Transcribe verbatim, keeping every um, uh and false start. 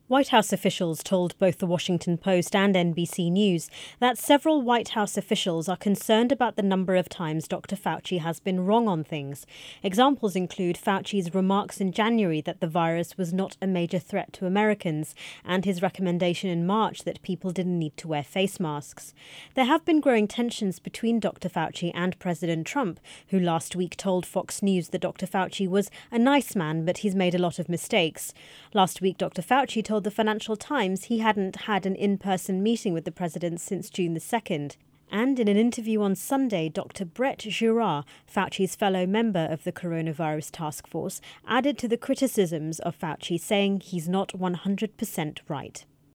White House officials told both The Washington Post and N B C News that several White House officials are concerned about the number of times Doctor Fauci has been wrong on things. Examples include Fauci's remarks in January that the virus was not a major threat to Americans and his recommendation in March that people didn't need to wear face masks. There have been growing tensions between Doctor Fauci and President Trump, who last week told Fox News that Doctor Fauci was a nice man, but he's made a lot of mistakes. Last week, Doctor Fauci told the Financial Times he hadn't had an in-person meeting with the president since June the second. And in an interview on Sunday, Doctor Brett Giroir, Fauci's fellow member of the coronavirus task force, added to the criticisms of Fauci, saying he's not one hundred percent right.